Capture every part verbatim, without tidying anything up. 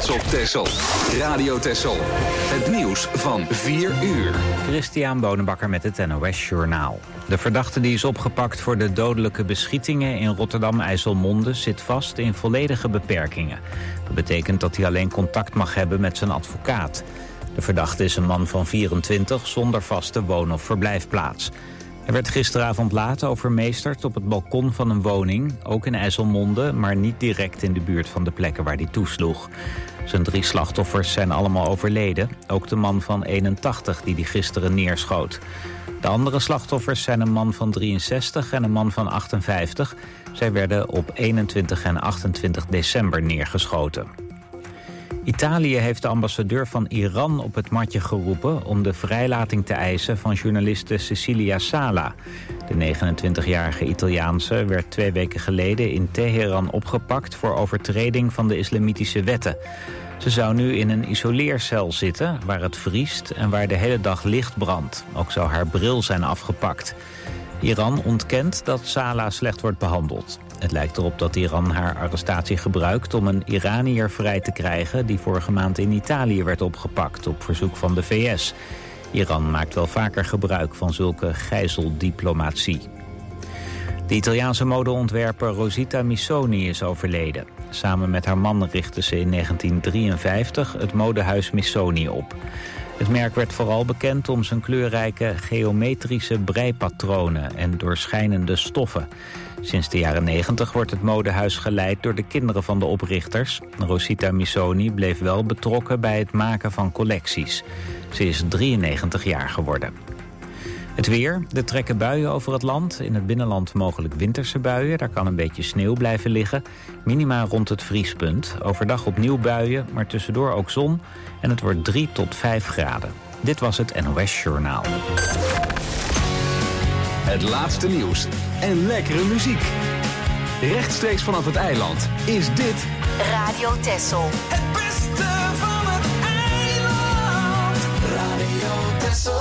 trots op Texel. Radio Texel. Het nieuws van vier uur. Christian Bonenbakker met het N O S Journaal. De verdachte die is opgepakt voor de dodelijke beschietingen in Rotterdam-IJsselmonde zit vast in volledige beperkingen. Dat betekent dat hij alleen contact mag hebben met zijn advocaat. De verdachte is een man van vierentwintig zonder vaste woon- of verblijfplaats. Hij werd gisteravond laat overmeesterd op het balkon van een woning, ook in IJsselmonde, maar niet direct in de buurt van de plekken waar hij toesloeg. Zijn drie slachtoffers zijn allemaal overleden, ook de man van eenentachtig die die gisteren neerschoot. De andere slachtoffers zijn een man van drieënzestig en een man van achtenvijftig. Zij werden op eenentwintig en achtentwintig december neergeschoten. Italië heeft de ambassadeur van Iran op het matje geroepen om de vrijlating te eisen van journaliste Cecilia Sala. De negenentwintigjarige Italiaanse werd twee weken geleden in Teheran opgepakt voor overtreding van de islamitische wetten. Ze zou nu in een isoleercel zitten waar het vriest en waar de hele dag licht brandt. Ook zou haar bril zijn afgepakt. Iran ontkent dat Sala slecht wordt behandeld. Het lijkt erop dat Iran haar arrestatie gebruikt om een Iranier vrij te krijgen die vorige maand in Italië werd opgepakt op verzoek van de V S. Iran maakt wel vaker gebruik van zulke gijzeldiplomatie. De Italiaanse modeontwerper Rosita Missoni is overleden. Samen met haar man richtte ze in negentien drieënvijftig het modehuis Missoni op. Het merk werd vooral bekend om zijn kleurrijke geometrische breipatronen en doorschijnende stoffen. Sinds de jaren negentig wordt het modehuis geleid door de kinderen van de oprichters. Rosita Missoni bleef wel betrokken bij het maken van collecties. Ze is drieënnegentig jaar geworden. Het weer, er trekken buien over het land. In het binnenland mogelijk winterse buien. Daar kan een beetje sneeuw blijven liggen. Minima rond het vriespunt. Overdag opnieuw buien, maar tussendoor ook zon. En het wordt drie tot vijf graden. Dit was het N O S Journaal. Het laatste nieuws en lekkere muziek. Rechtstreeks vanaf het eiland is dit Radio Texel. Het beste van het eiland. Radio Texel.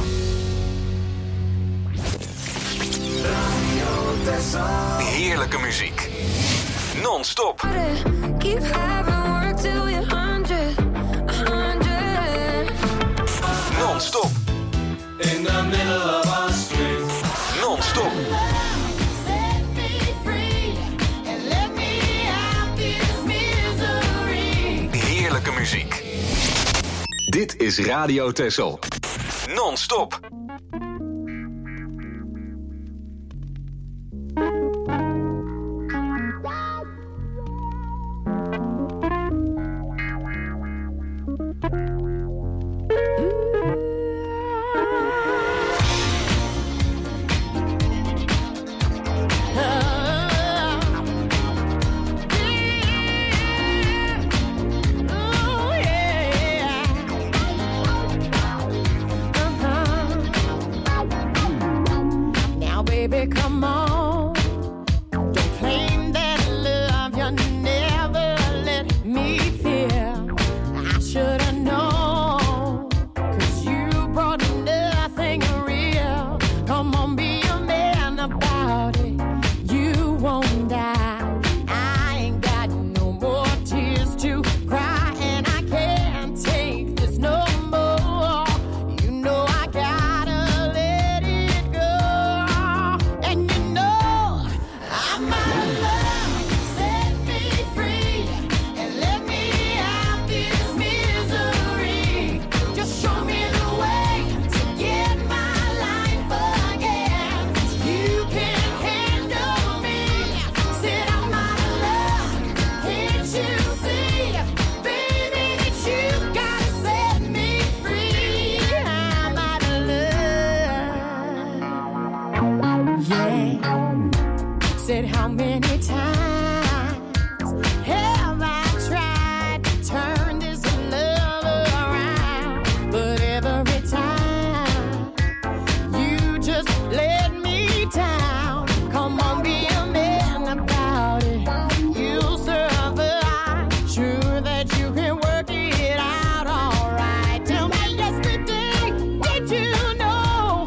Radio Texel. Heerlijke muziek. Non-stop. Keep having work till you're hundred, hundred. Non-stop. In the middle of our street. Non-stop. Set me free and let me out this misery. Heerlijke muziek. Dit is Radio Texel. Non-stop.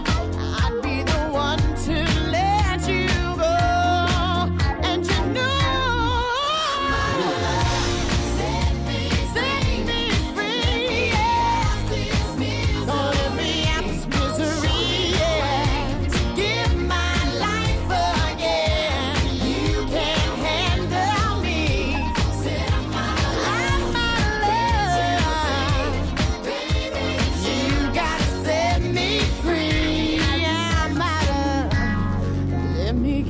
Did you know I'd be the one to let you go? And you know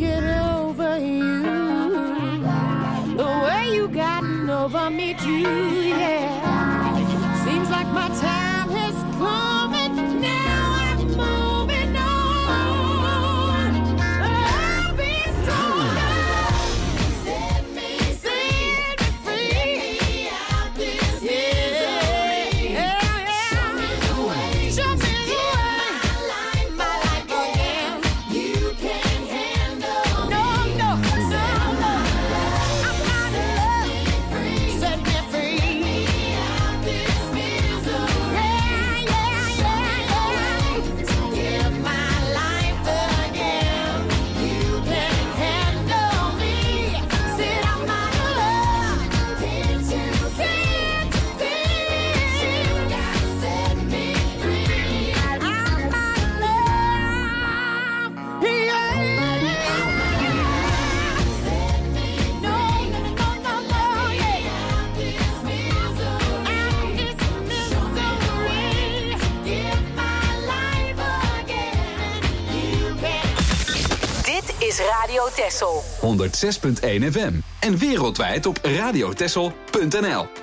get over you. The way you gotten over me too, yeah. Seems like my time has come and now I'm moving on. I'll be stronger. Set me, set me free. Get me out this misery. Yeah, yeah. Show me the way. Show me the way. My life, my life again. You can't handle no, me. No, no, no, no. I'm out of love. Set me free. Get me out this misery. Yeah, yeah, yeah, yeah. Give my life again. You can't handle me. Said I'm out of love. Can't you see? You gotta set me free. I'm out of love. Yeah. Set me free. No, no, no, no, no, yeah. Out this misery. Out this misery. Give my life again. You can. Dit is Radio Texel. honderdzes punt één F M. En wereldwijd op radiotessel punt n l.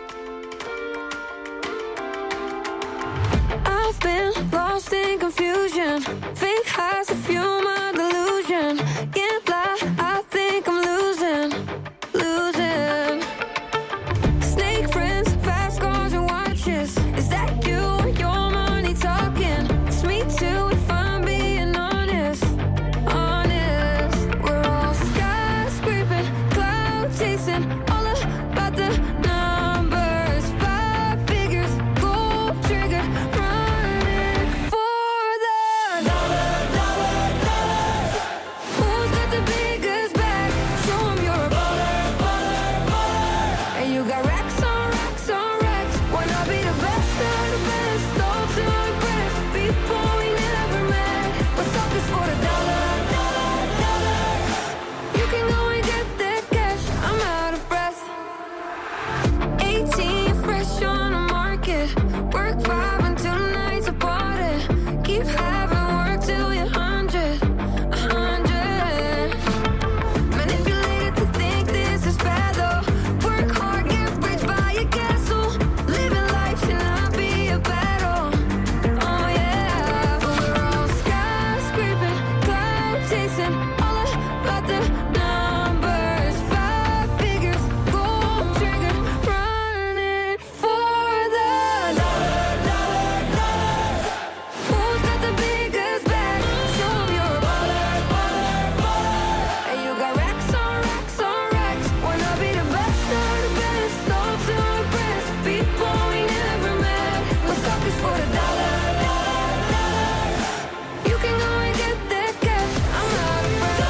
I've been lost in confusion. Fake highs, a few my delusion. Can't lie, I think I'm losing, losing. Snake friends, fast cars and watches. Is that you or your money talking? It's me too if I'm being honest, honest. We're all skyscraping, cloud chasing, all about the numbers. Five figures, gold trigger, running for the dollar, dollar, dollar. Who's got the biggest bag? Show 'em you're a baller, baller, baller. And you got racks on racks on racks. Wanna be the best of the best, all to impress people we never met. We're suckers for the dollar, dollar, dollar. You can go and get that cash. I'm out of breath. eighteen, fresh on the market. Work five until the night's a party. Keep having work till you're hundred, a hundred. Manipulated to think this is bad though. Work hard, get rich, buy a castle. Living life should not be a battle. Oh yeah, but we're all skyscraping, cloud chasing, all about the numbers. Five figures, gold trigger, running for the dollar, dollar, dollar. Who's got the biggest bag? Show 'em you're a baller, baller, baller. And you got racks on racks on racks. Wanna be the best of the best, all to impress people we never met. We're suckers for the dollar, dollar, dollar. You can go and get that cash. I'm out of breath.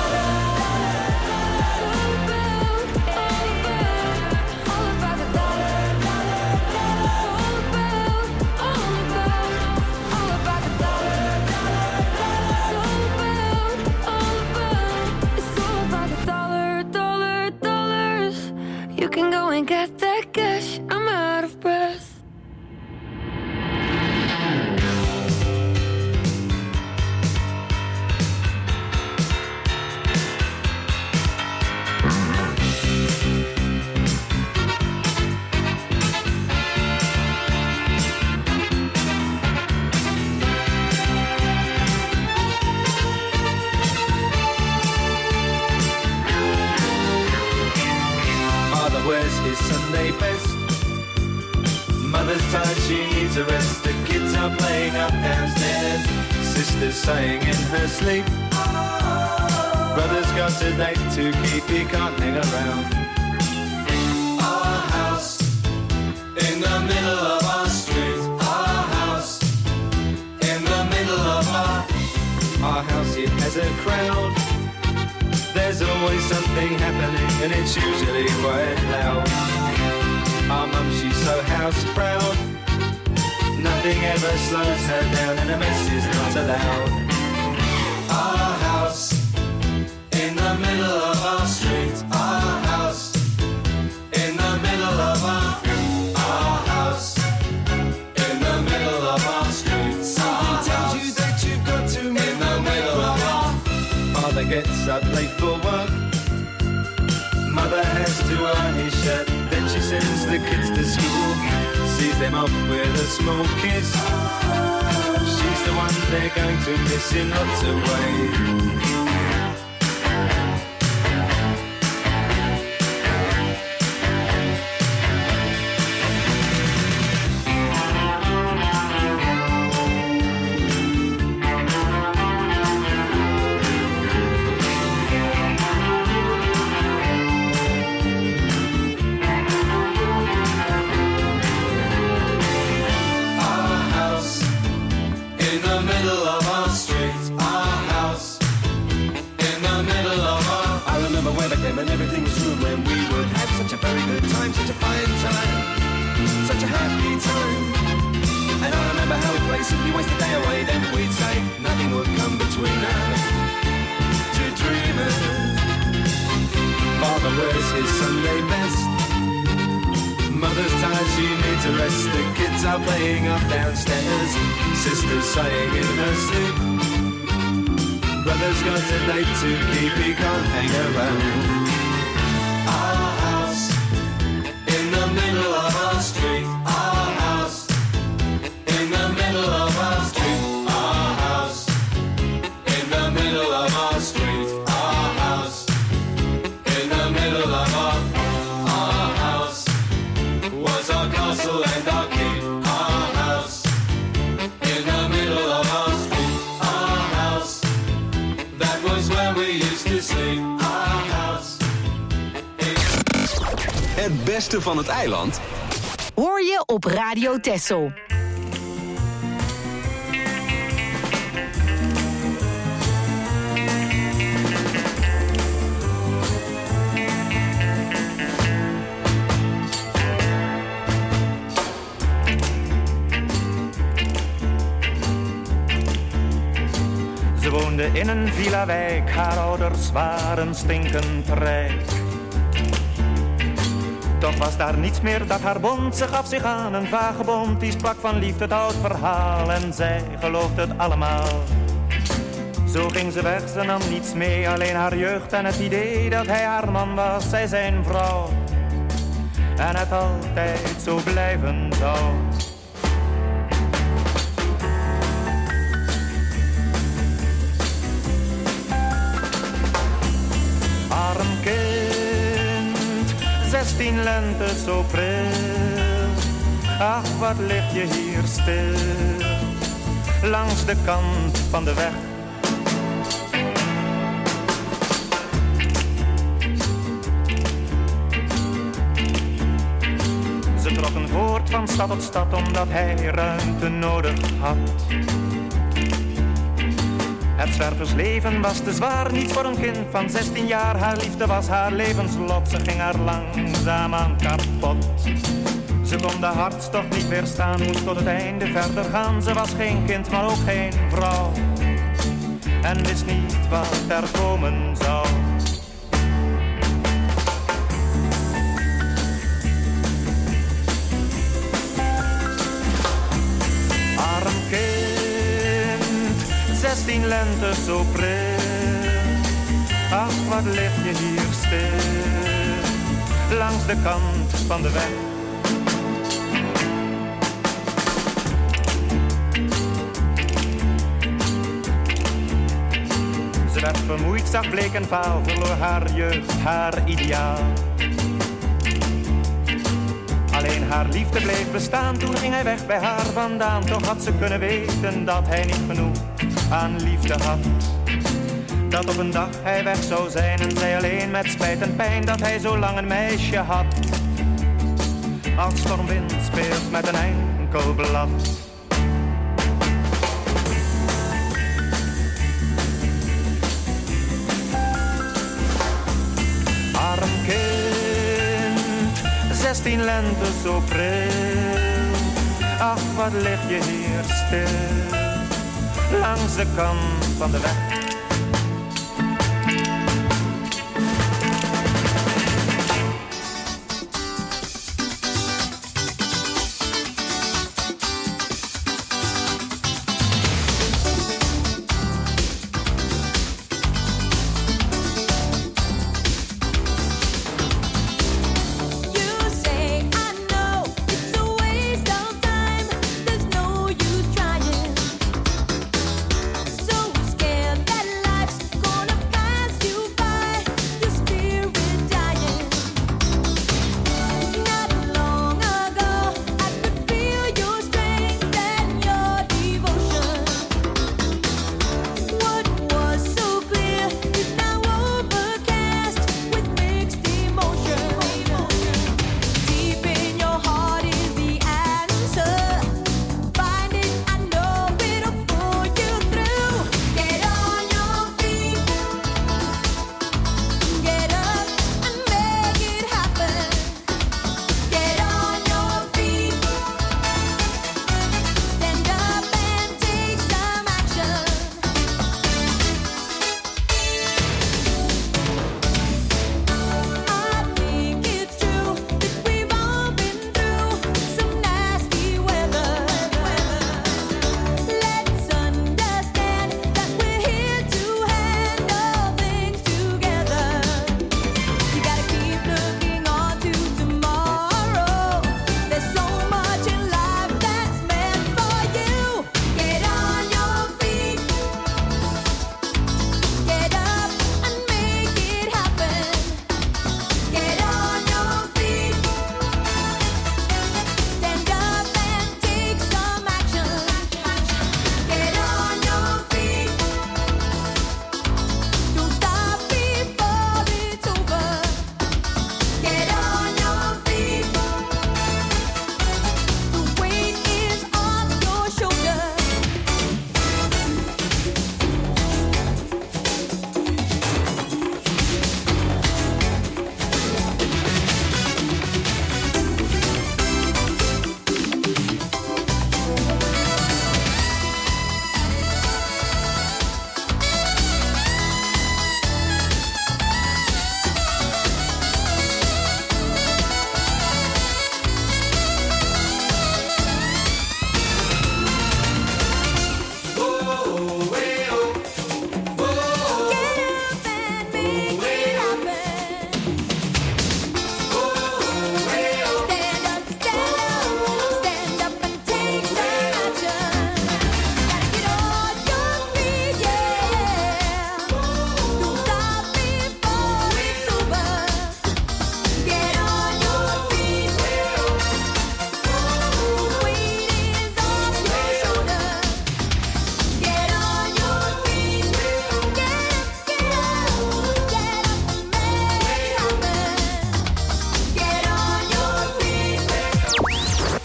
All about, all about, all about the dollar, dollar, dollar. All about, all about, all about the dollar, dollar, dollar. It's all about, all about, it's all about the dollar, dollar, dollars. You can go and get that cash. I'm out of breath. Father wears his Sunday best. Mother's tired, she needs a rest. The kids are playing up downstairs. Sister's saying in her sleep. Brother's got a date to keep, he can't hang around. Our house in the middle of our street. Our house in the middle of our Our house, it has a crowd. There's always something happening and it's usually quite loud. Our mum, she's so house proud. Nothing ever slows her down and a mess is not allowed. Our house in the middle of our street. Our house in the middle of our Our house in the middle of our street. Something tells you that you've got to move in the middle of our Father gets dress up late for work. Mother has to iron his shirt, then she sends the kids to school, sees them off with a small kiss. She's the one they're going to miss in lots of ways. And everything was true when we would have such a very good time, such a fine time, such a happy time. And I remember how we'd play, simply waste the day away, then we'd say nothing would come between us, two dreamers. Father wears his Sunday best, mother's tired, she needs a rest. The kids are playing up downstairs, sister's sighing in her sleep. Brother's got a date to keep, he can't hang around. Our house in the middle of our street. Our house in the middle of our street. Our house in the middle of our street. Our house in the middle of our our house was our castle and our keep. Our house in the middle of our street. Our house, that was where we used to sleep. Our house. Het beste van het eiland hoor je op Radio Texel. Ze woonde in een villa-wijk, haar ouders waren stinkend rijk. Toch was daar niets meer dat haar bond, ze gaf zich aan een vagebond. Die sprak van liefde, het oud verhaal, en zij geloofde het allemaal. Zo ging ze weg, ze nam niets mee, alleen haar jeugd en het idee dat hij haar man was, zij zijn vrouw. En het altijd zo blijven zou. Arm kind, zestien lente zo pril. Ach, wat lig je hier stil, langs de kant van de weg. Ze trokken voort van stad tot stad, omdat hij ruimte nodig had. Het zwerversleven was te zwaar, niet voor een kind van zestien jaar. Haar liefde was haar levenslot, ze ging haar langzaam aan kapot. Ze kon de hartstocht niet weerstaan, moest tot het einde verder gaan. Ze was geen kind, maar ook geen vrouw, en wist niet wat er komen zou. Arm kind, zestien lente zo pril. Ach, wat lig je hier stil, langs de kant van de weg. Ze werd vermoeid, zag bleek en vaal, verloor haar jeugd, haar ideaal. Alleen haar liefde bleef bestaan, toen ging hij weg bij haar vandaan. Toch had ze kunnen weten dat hij niet genoeg aan liefde had. Dat op een dag hij weg zou zijn en zij alleen met spijt en pijn dat hij zo lang een meisje had. Als stormwind speelt met een enkel blad. Arm kind, zestien lente zo pril. Ach, wat lig je hier stil, langs de kant van de weg.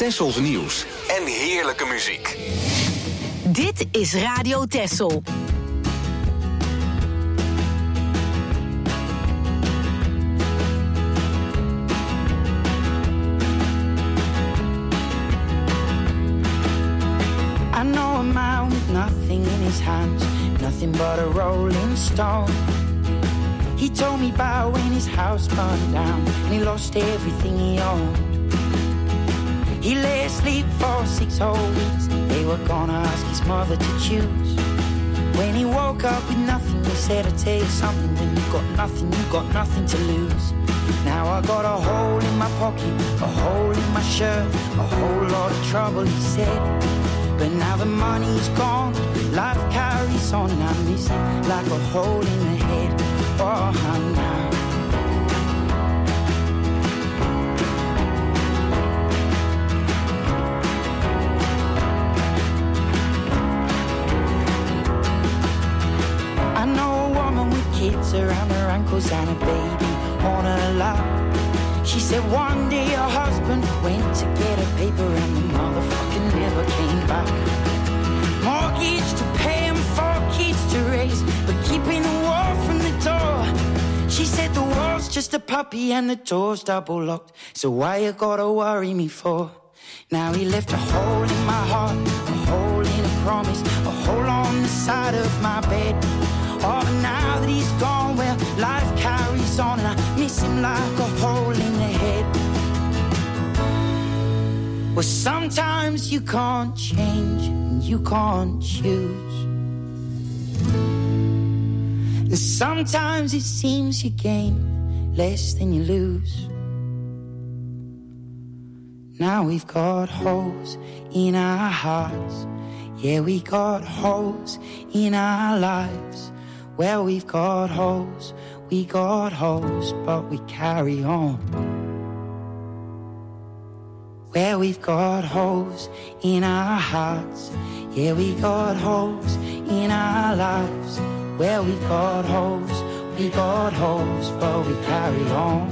Tessels nieuws en heerlijke muziek. Dit is Radio Tessel. I know a man with nothing in his hands, nothing but a rolling stone. He told me about when his house burned down and he lost everything he owned. He lay asleep for six whole weeks. They were gonna ask his mother to choose. When he woke up with nothing, he said, I'll tell you something, when you got nothing, you got nothing to lose. Now I got a hole in my pocket, a hole in my shirt, a whole lot of trouble, he said. But now the money's gone, life carries on, and I miss it like a hole in the head. Oh, now I know a woman with kids around her ankles and a baby on her lap. She said one day her husband went to get a paper and the motherfucker never came back. Mortgage to pay and four kids to raise, but keeping the wall from the door. She said the wall's just a puppy and the door's double locked, so why you gotta worry me for? Now he left a hole in my heart, a hole in a promise, a hole on the side of my bed. Oh, but now that he's gone, well, life carries on, and I miss him like a hole in the head. Well, sometimes you can't change and you can't choose, and sometimes it seems you gain less than you lose. Now we've got holes in our hearts, yeah, we got holes in our lives. Well, we've got holes, we got holes, but we carry on. Well, we've got holes in our hearts, yeah, we got holes in our lives. Well, we've got holes, we got holes, but we carry on.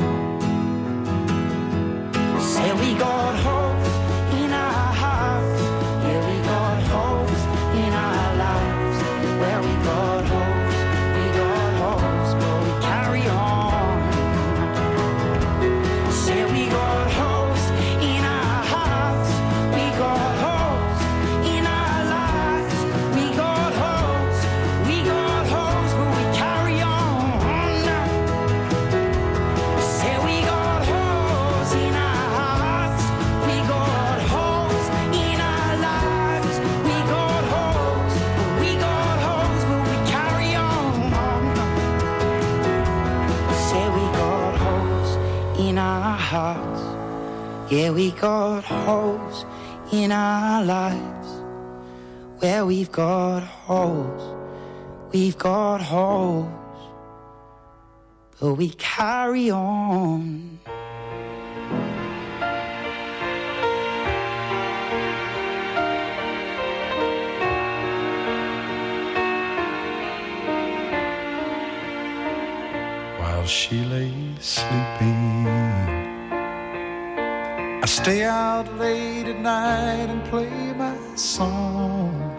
Say we got holes in our hearts, yeah, we got holes in our lives. Well, we got holes, we got holes, but we carry on. Say we got holes in our hearts, we got holes in our lives. We got holes, we got holes, but we carry on. Say we got holes in our hearts, we got holes in our lives. We got holes, we got holes, but we carry on. Say we got holes in our hearts, yeah, we got holes in our lives. Well, we've got holes, we've got holes, but we carry on. While she lay sleeping, I stay out late at night and play my songs.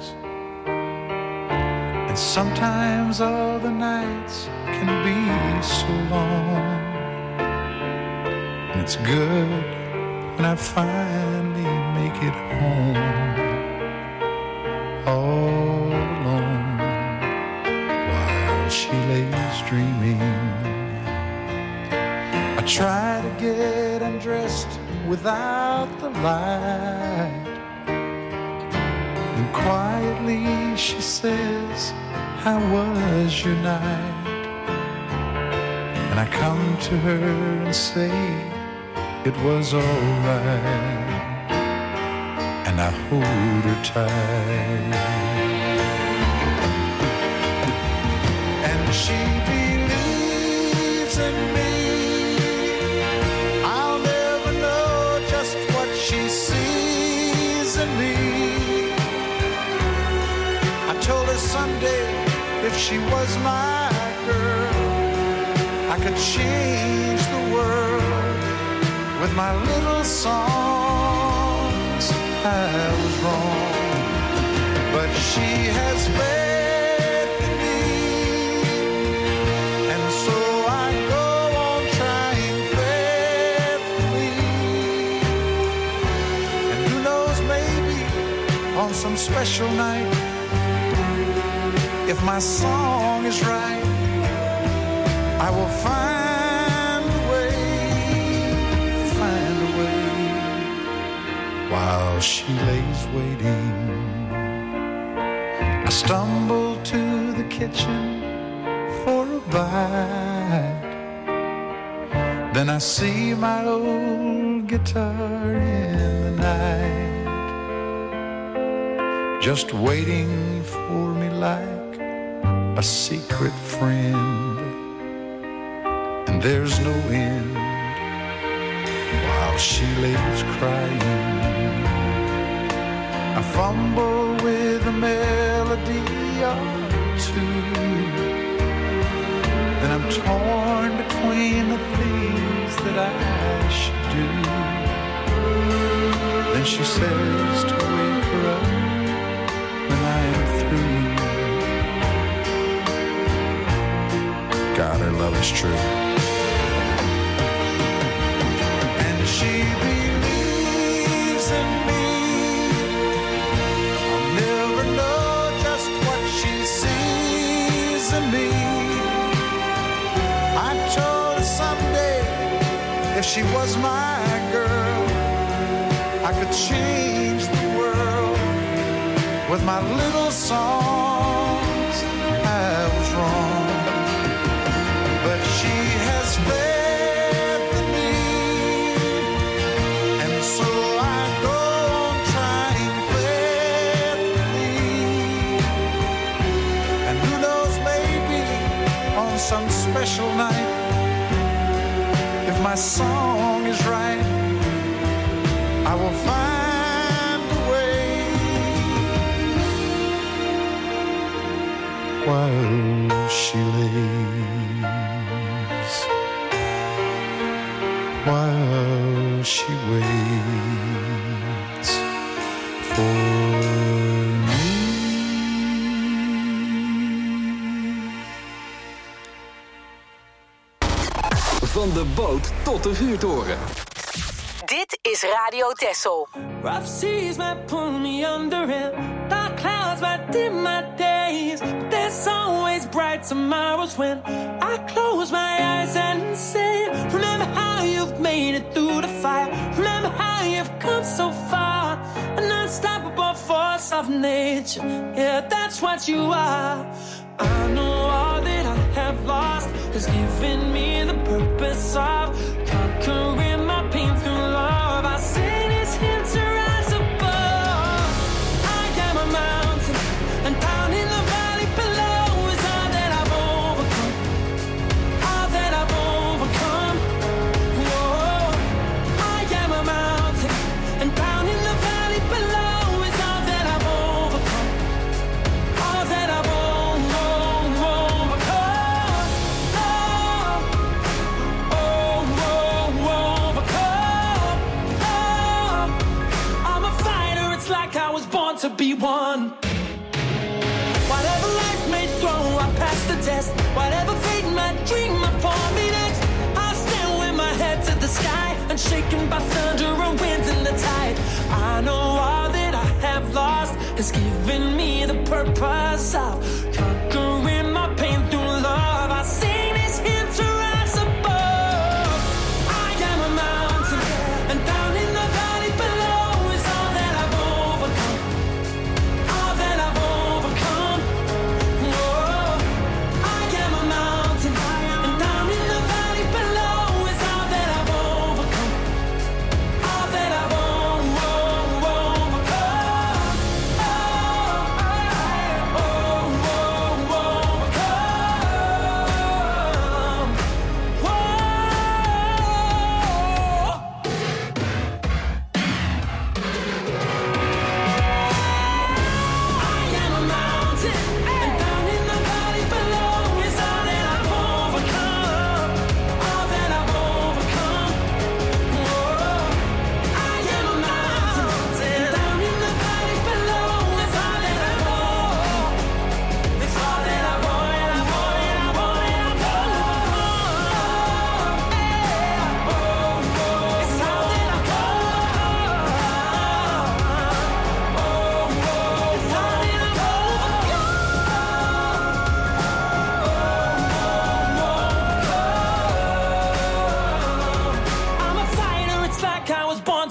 And sometimes all the nights can be so long. And it's good when I finally make it home, all alone, while she lays dreaming. I try to get undressed without the light, and quietly she says, how was your night? And I come to her and say, it was alright, and I hold her tight. And she believes in me. She sees in me. I told her someday if she was my girl, I could change the world with my little song. I was wrong. But she has faith in me, and so I go on trying faithfully. And who knows, maybe on some special night, if my song is right, I will find a way, find a way. While she lays waiting, I stumble to the kitchen for a bite. Then I see my old guitar in the night, just waiting for me like a secret friend. And there's no end while she lays crying. I fumble with a melody or two, then I'm torn between the things that I should do. Then she says to wake her up when I am through. God, her love is true. And she believes in me. I'll never know just what she sees in me. I told her someday, if she was my girl, I could change the world with my little songs. I was wrong, but she has faith in me, and so I go on trying faithfully. And who knows, maybe on some special night, if my song is right, I will find a way. While she lays, while she waits for me. Van de boot tot de vuurtoren. Dit is Radio Texel. Rough seas might pull me under it, dark clouds might dim my days, but there's always bright tomorrows when I close my eyes and say, remember how you've made it through the fire, remember how you've come so far, an unstoppable force of nature, yeah, that's what you are. I know all that I have lost has given me the purpose of conquering my pain through love. I sing this hymn to rise above. I am a mountain, and down in the valley below is all that I've overcome, all that I've overcome. Whoa, I am a mountain, and down in the valley below is all that I've overcome, all that I've overcome. To be one. Whatever life may throw, I pass the test. Whatever fate might dream up for me next, I'll stand with my head to the sky, unshaken by thunder and winds and the tide. I know all that I have lost has given me the purpose of conquering my pain through love. I sing this hymn to rise above. I am a mountain, and down in the valley below is all that I've overcome, all that I've overcome. Whoa, I am a mountain, and down in the valley below is all that I've overcome, all that I've overcome. Oh, oh, oh, oh.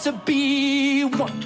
to be one.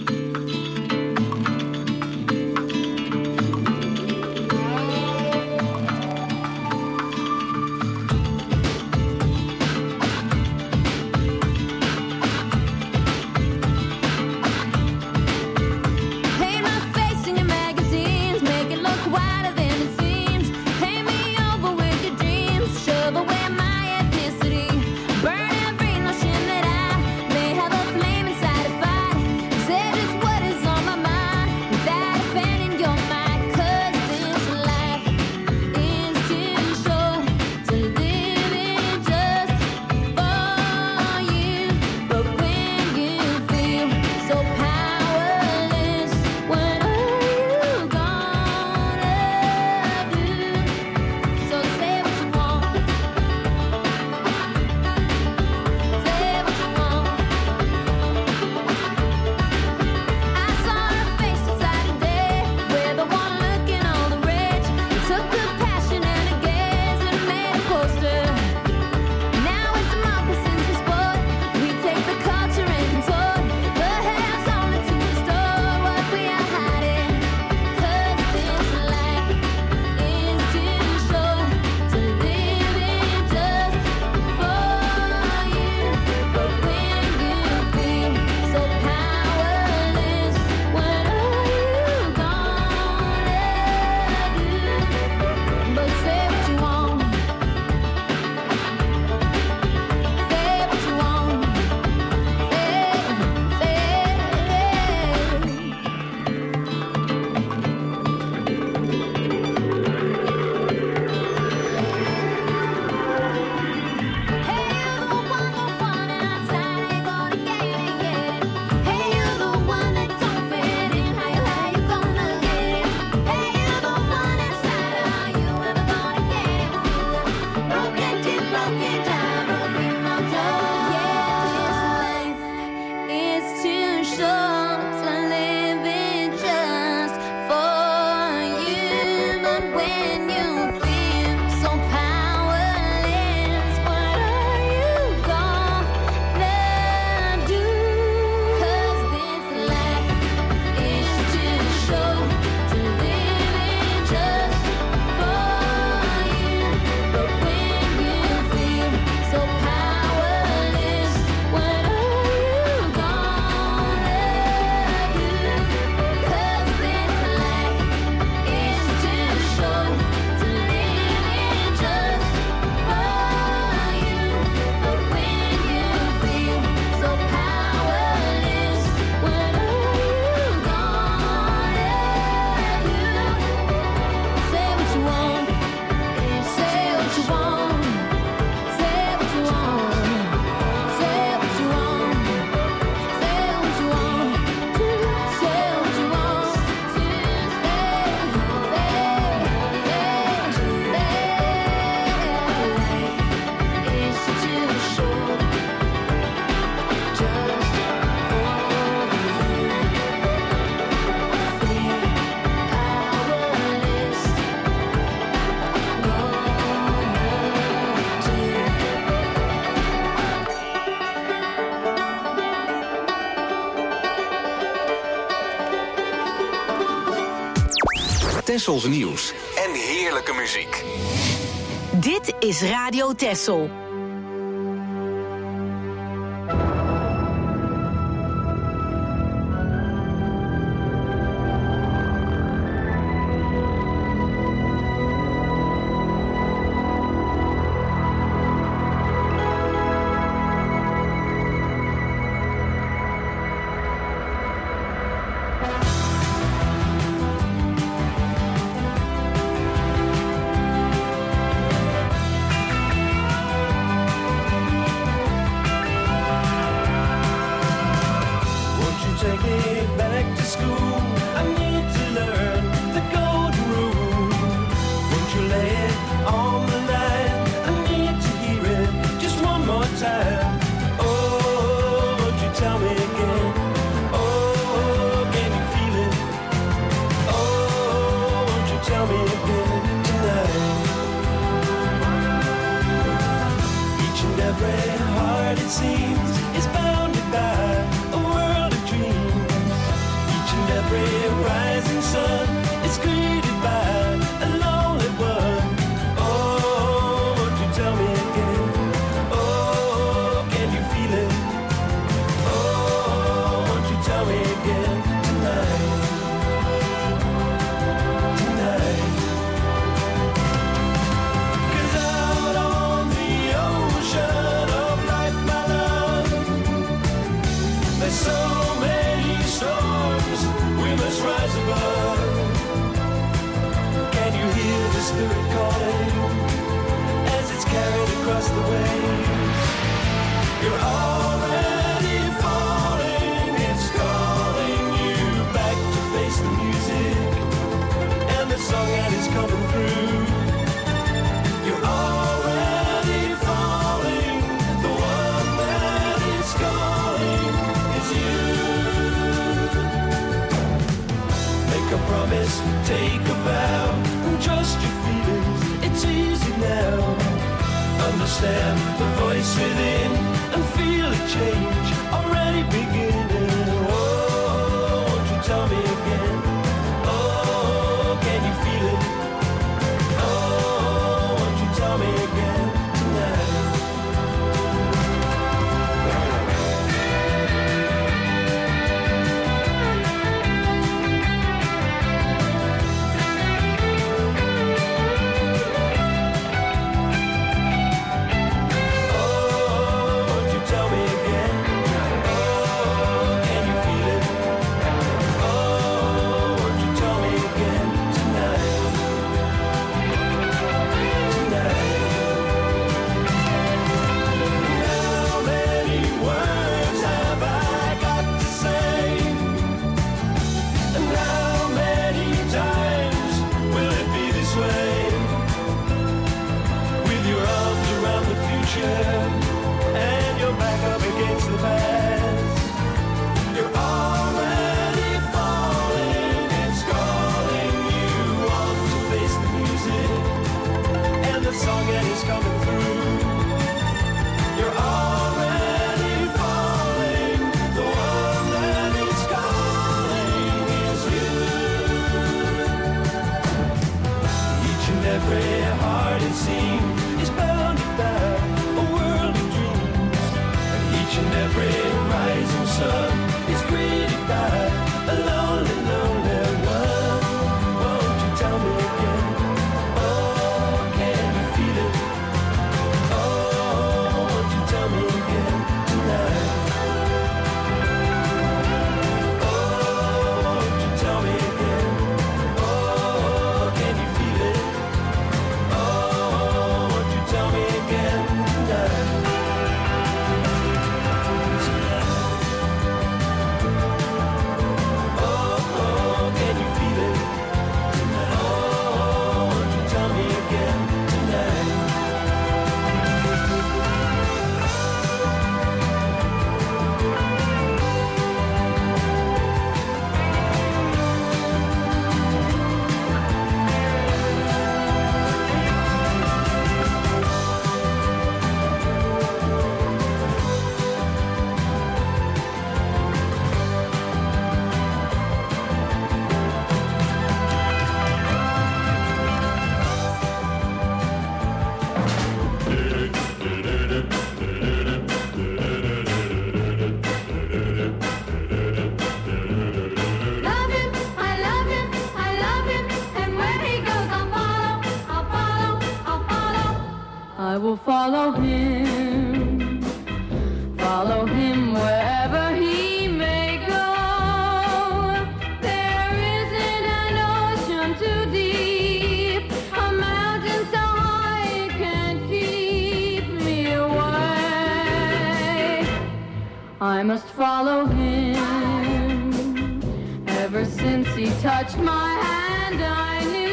Tessels nieuws en heerlijke muziek. Dit is Radio Tessel. Every heart, it seems, is bounded by a every rising sun is greeted by a lonely one. Oh, won't you tell me again? Oh, can you feel it? Oh, won't you tell me again tonight? Tonight. 'Cause out on the ocean of life, my love, there's so many storms we must rise above. Can you hear the spirit calling as it's carried across the waves? You're already falling, it's calling you back to face the music and the song that is coming through. You're already falling, the one that is calling is you. Make a promise, take a vow, and trust your feelings, it's easy now. Understand the voice within and feel a change already beginning. Oh, won't you tell me again? Oh, can you feel it? Oh, won't you tell me again tonight? And you're back up against the past. You're already falling, it's calling you on to face the music and the song that is coming through. You're already falling, the one that is calling is you. Each and every heart it seems is bounded by a world of dreams, and each and every rising sun is greeted by a lonely, lonely one. Won't you tell me again? Oh, can you feel it? Oh, won't you tell me again tonight? Oh, won't you tell me again? Oh, can you feel it? Oh, won't you tell me again tonight? will follow him, follow him wherever he may go. There isn't an ocean too deep, a mountain so high it can't keep me away. I must follow him. Ever since he touched my hand, I knew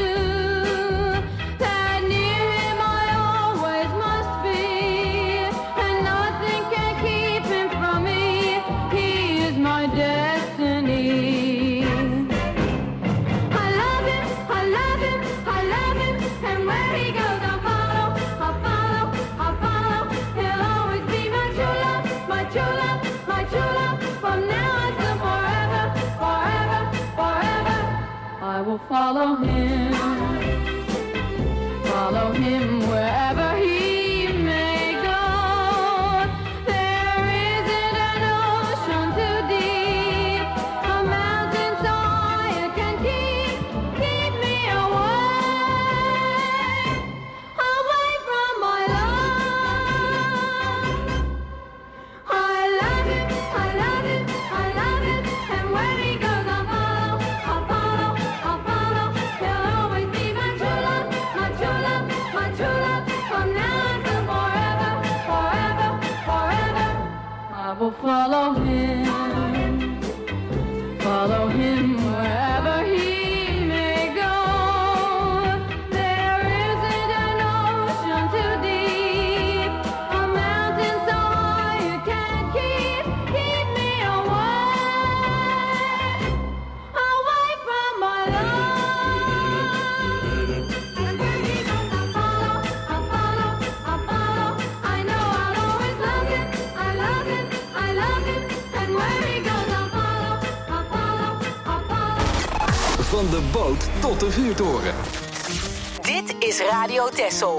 forever, forever, will follow him, follow him wherever he may go. There isn't an ocean too deep, a mountain so high it can keep, keep me away, away from my love. I love it, I love it, I love it, and where he goes I'll follow, I'll follow, I'll follow. He'll always be my true love, my true love, my true love, from now until forever, forever, forever. I will follow him, follow him wherever he may go. There isn't an ocean too deep, a mountain so high you can't keep, keep me away, away from my love. And where he goes I'll follow, I'll follow, I'll follow. I know I'll always love it, I love it, I love it. And where he goes I'll follow, I'll follow, I'll follow. Van de boot tot de vuurtoren. Dit is Radio Texel.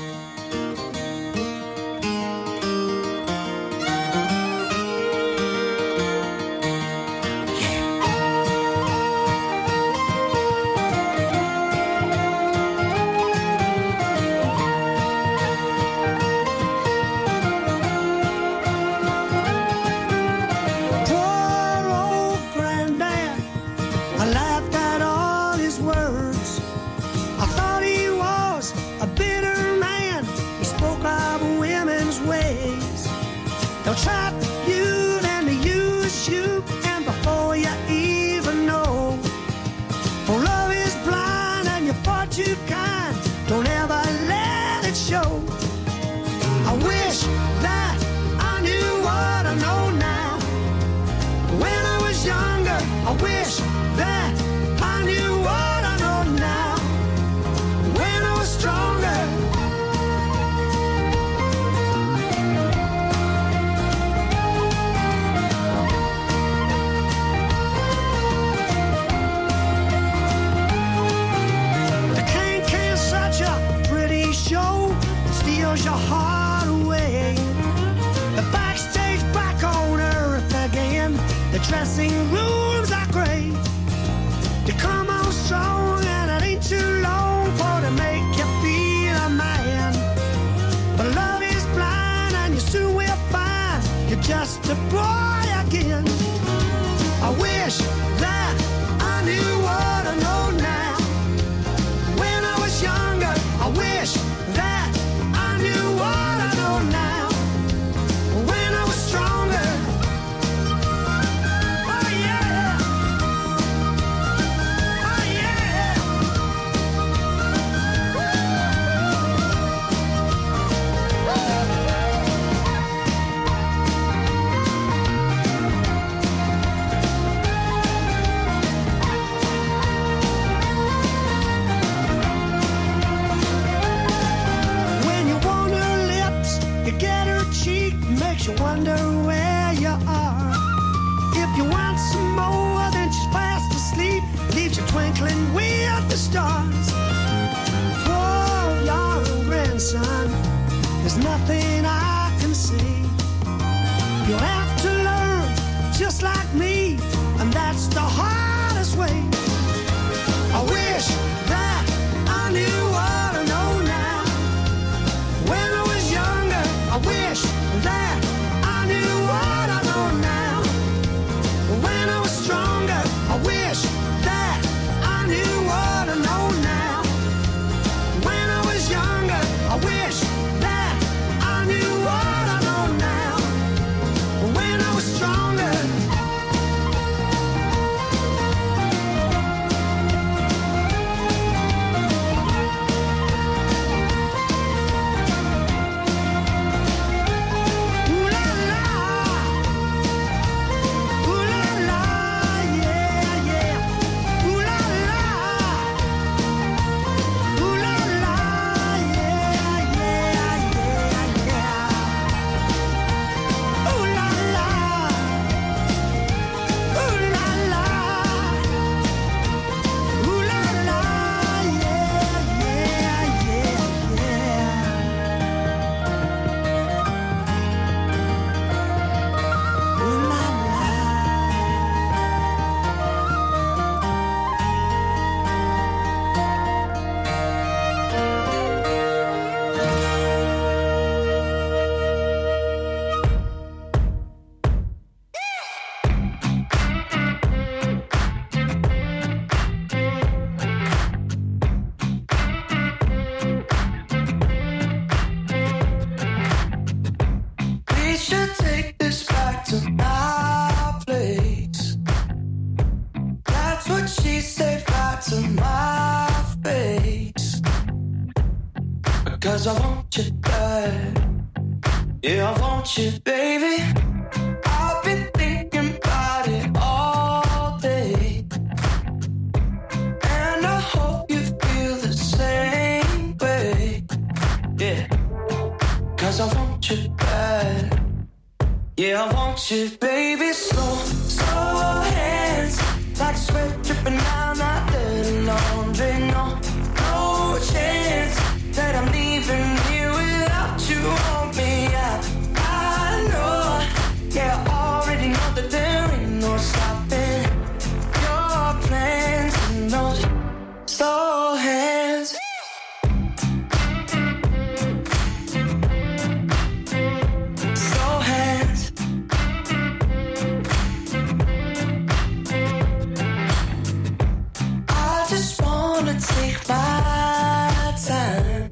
Poor old granddad, I laughed at all his words. I thought he was a bitter man. He spoke of women's ways. They'll trap you, then they use you, and before you even know, for love is blind and you're far too kind. Don't ever let it show. I wish that I knew what I know now. When I was younger, I wish that I knew what I know now. When I was stronger. The can-can's such a pretty show. It steals your heart away. The backstage back on earth again. The dressing rooms are great. They come on strong and it ain't too long for to make you feel a man. But love is blind and you soon will find you're just a boy again. I wish that I knew what I know now. When I was younger, I wish that I knew what I know now. When I was stronger. Oh yeah. Oh yeah. When you want her lips, you get her cheek, makes you wonder where you are. If you want some more, then she's fast asleep, leaves you twinkling with the stars. Oh, young grandson, there's nothing I can say. You'll have to learn just like me, and that's the hardest way. I wish that I knew what I know now. When I was younger, I wish that I knew what I know now. When I was stronger, I wish that I knew what I know now. When I was younger, I wish that I knew should take this back to my place. That's what she said right to my face. Because I want you bad. Yeah, I want you, baby. I've been thinking about it all day. And I hope you feel the same way. Yeah, cause I want you bad. Yeah, I want you, baby. Slow, slow hands, like sweat dripping down my dirty laundry. No, no chance that I'm leaving here without you on me. I, I know, yeah, I already know that there ain't no stopping your plans and those slow hands. Slow hands. I just wanna take my time.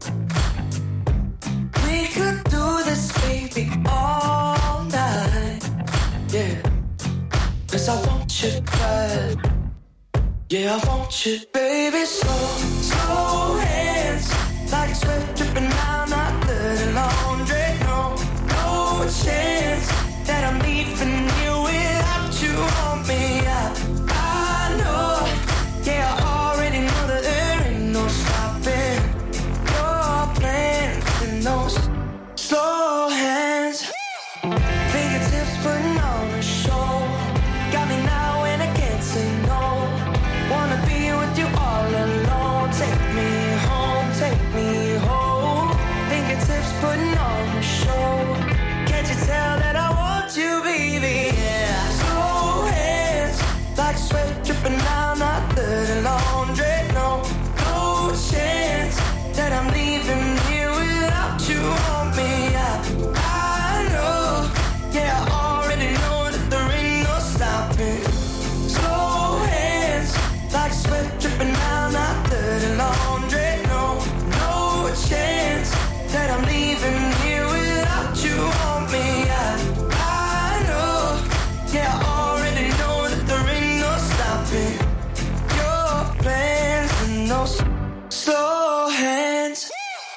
We could do this, baby, all night. Yeah, cause I want you bad. Yeah, I want you, baby. Slow, slow hands, like sweat dripping down my dirty laundry. No, no chance that I'm leaving you without you on me. I, I know, yeah, I already know that there ain't no stopping your plans and those slow hands. Fingertips putting on a show. Got me now and I can't say no. Wanna be with you all alone. Take me home, take me home. Fingertips putting on a show. Can't you tell that I want you, baby? Yeah. Slow hands, like sweat dripping down my dirty laundry. No, no chance that I'm leaving here without you on me. I, I know, yeah, I already know that there ain't no stopping. Slow hands, like sweat dripping down my dirty laundry. No, no chance that I'm leaving here without you on me. I, I know, yeah, I already know that there ain't no stopping your plans and those slow hands.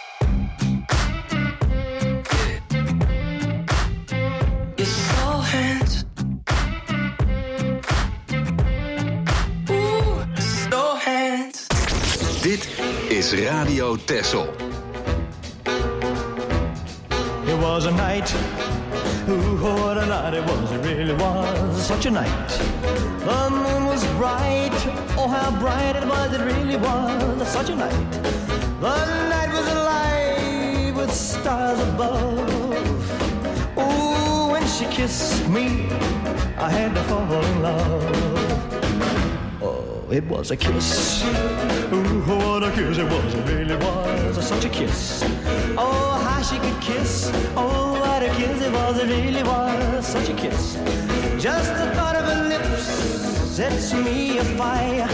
Your slow hands. Ooh, slow hands. Dit is Radio Texel. It was a night, ooh, what a night it was, it really was such a night. The moon was bright, oh how bright it was, it really was such a night. The night was alive with stars above. Ooh, when she kissed me, I had to fall in love. Oh, it was a kiss. Ooh, what a kiss it was, it really was such a kiss. Oh, how she could kiss. Oh, what a kiss it was, it really was such a kiss. Just the thought of her lips sets me afire.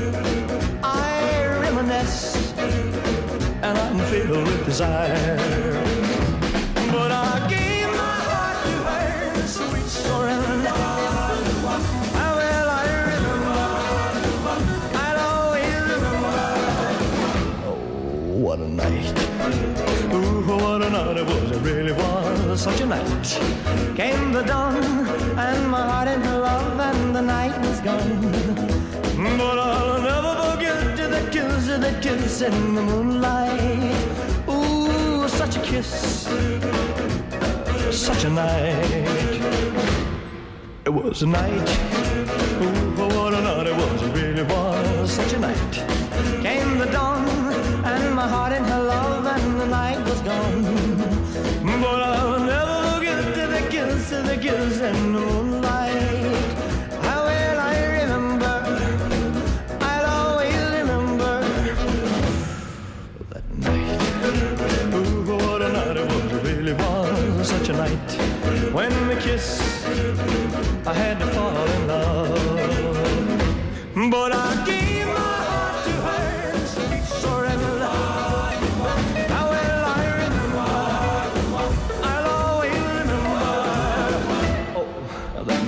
I reminisce and I'm filled with desire. But I gave my heart to her, sweet surrender. How well I remember, I'll always remember. Oh, what a night. Ooh, what a night it was, it really was such a night. Came the dawn, and my heart in love, and the night was gone. But I'll never forget the kiss, the kiss in the moonlight. Ooh, such a kiss, such a night. It was a night. Ooh, what a night it was, it really was such a night. Came the dawn, and my heart in her love, and the night was gone. But I'll never forget the kiss, the kiss in the moonlight. How well I remember, I'll always remember that night. Ooh, what a night it was, it really was such a night. When we kissed, I had to fall in love. But I gave my heart to her, sweet surrender. How well I remember, I'll always remember.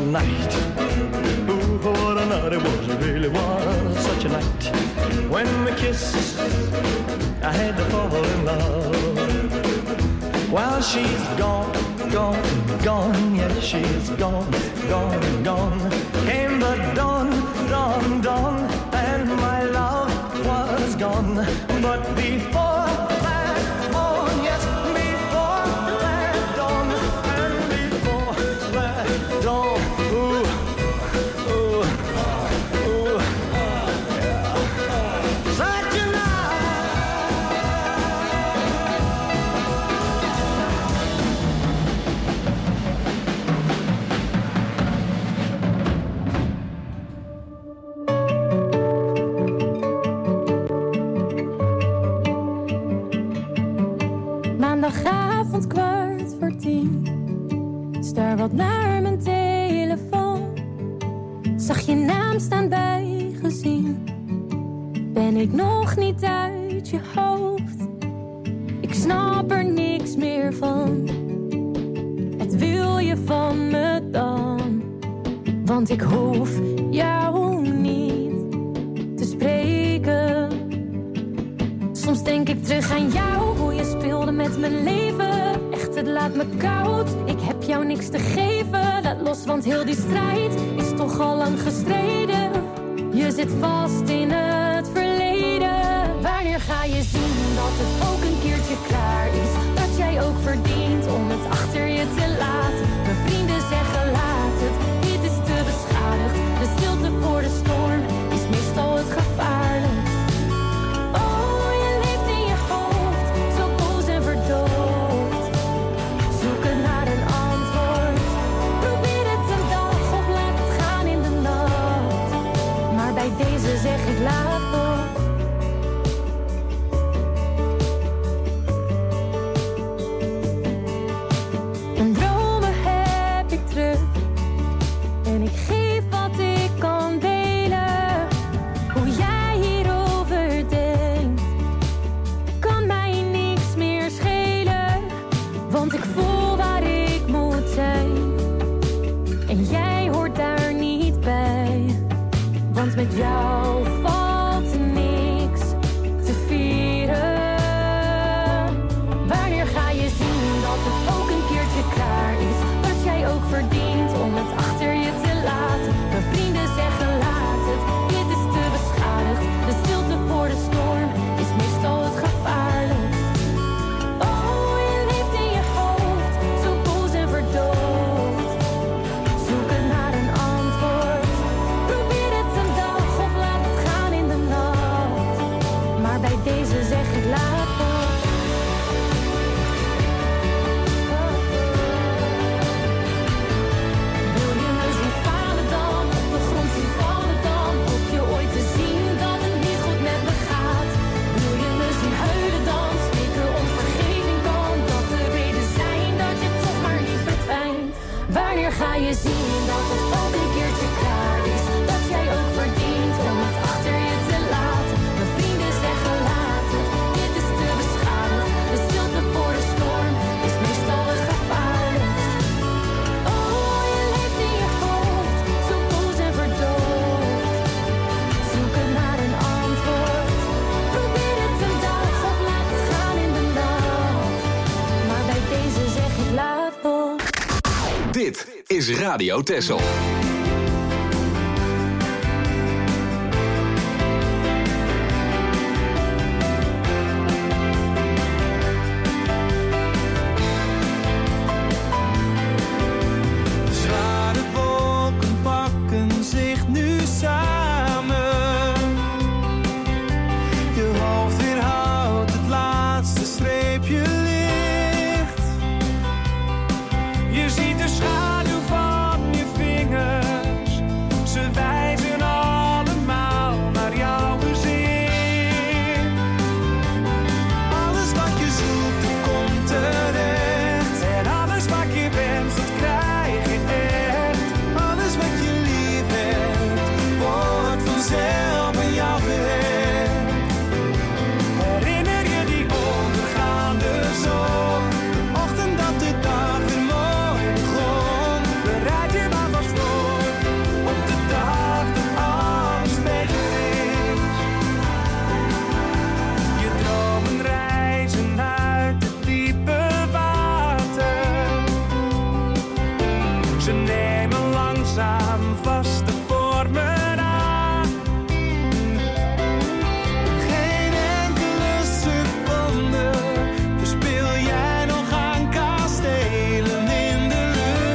night. Ooh, what a night it was, it really was such a night. When we kissed, I had to fall in love. While she's gone, gone, gone, yeah, she's gone, gone, gone. Came the dawn, dawn, dawn, and my love was gone. But before that dawn, yes, before that dawn, and before that dawn, ooh, ooh, ooh, yeah. Such a night. Maandagavond kwart voor tien. Staar wat naar mijn telefoon. Zag je naam staan bijgezien. Ben ik nog niet uit je hoofd. Ik snap er niks meer van. Wat wil je van me dan? Want ik hoef jou niet te spreken. Soms denk ik terug aan jou, hoe je speelde met mijn leven. Echt, het laat me koud, ik heb jou niks te geven. Laat los, want heel die strijd is toch al lang gestreden. Je zit vast in het verleden. Wanneer ga je zien dat het ook een keertje klaar is? Dat jij ook verdient om het achter je te laten. Mijn vrienden zeggen laat het, dit is te beschadigd. De stilte voor de storm is meestal het gevaarlijk. Deze zeg ik laat op. Mijn dromen heb ik terug. En ik geef wat ik kan delen. Hoe jij hierover denkt, kan mij niks meer schelen. Want ik voel waar ik moet zijn. En jij hoort daar niet bij. Want met jou valt niks te vieren. Wanneer ga je zien dat het ook een keertje klaar is? Dat jij ook verdient om het achter je te laten. Mijn vrienden zeggen laat het, dit is te beschadigd. De stilte voor de storm is meestal het gevaarlijk. Oh, je leeft in je hoofd, zo boos en verdoofd. Zoek het naar een antwoord. Probeer het een dag of laat het gaan in de nacht. Maar bij deze zeg ik laat op. Wil je me zien falen dan, op de grond zien vallen dan? Hoop je ooit te zien dat het niet goed met me gaat? Wil je me zien huilen dan, smeken om vergeving kan? Dat de reden zijn dat je toch maar niet verdwijnt. Wanneer ga je zien dat het ook een keertje klaar is? Dat jij ook verdient om het achter je te laten. Mijn vrienden zeggen laat het, dit is te beschadigd. De stilte voor de storm is meestal het gevaarlijkst. Oh, je leeft in je hoofd, zo boos en verdoofd. Zoek het naar een antwoord. Probeer het een dag of laat het gaan in de nacht. Maar bij deze zeg ik laat op. Dit is Radio Texel. Zware wolken pakken zich nu samen. Je hoofd weerhoudt het laatste streepje licht. Je ziet de schaduw van je vinger Ze nemen langzaam vaste vormen aan. Geen enkele seconde verspil jij nog aan kastelen in de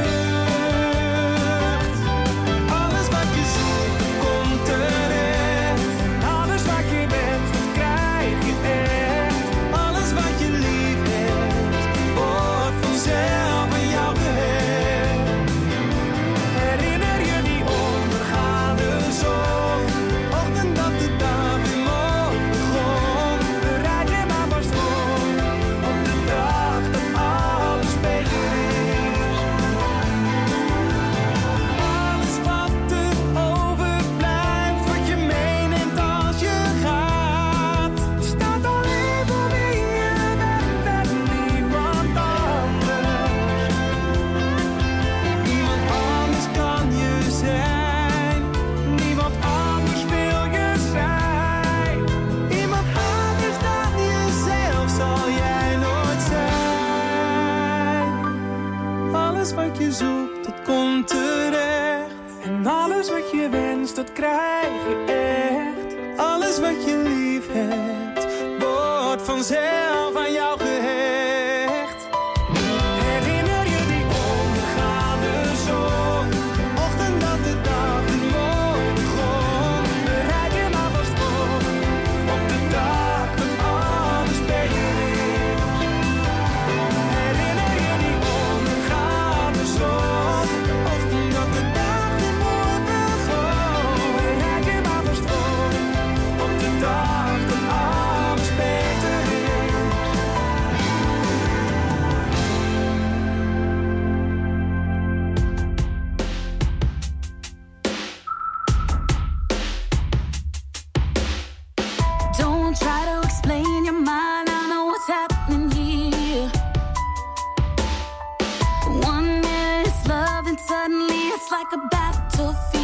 lucht. Alles wat je zoekt, komt terecht. Alles wat je wenst, dat krijg je echt. Alles wat je lief hebt, wordt vanzelf aan jou gehecht. Herinner je die ondergaande zon? Ochtend dat de dag weer mooi begon. Bereid je maar vast voor op de dag dat alles beter is. Alles wat er overblijft, wat je meeneemt als je gaat, staat alleen voor wie je bent en niemand anders. Niemand anders kan je zijn, niemand anders wil je zijn. Iemand anders dan jezelf zal jij nooit zijn. Alles wat je zoekt, dat komt terecht. En alles wat je wenst, dat krijg je echt. Alles wat je lief hebt, wordt vanzelf aan jou gehecht. Herinner je die ondergaande zon? Ochtend dat de dag weer mooi begon. Bereid je maar vast voor op de dag dat alles beter is. Herinner je die ondergaande zon? Ochtend dat de dag weer mooi begon. Bereid je maar vast voor op de dag dat alles beter is. Don't try to explain your mind, I know what's happening here. One minute it's love and suddenly it's like a battlefield.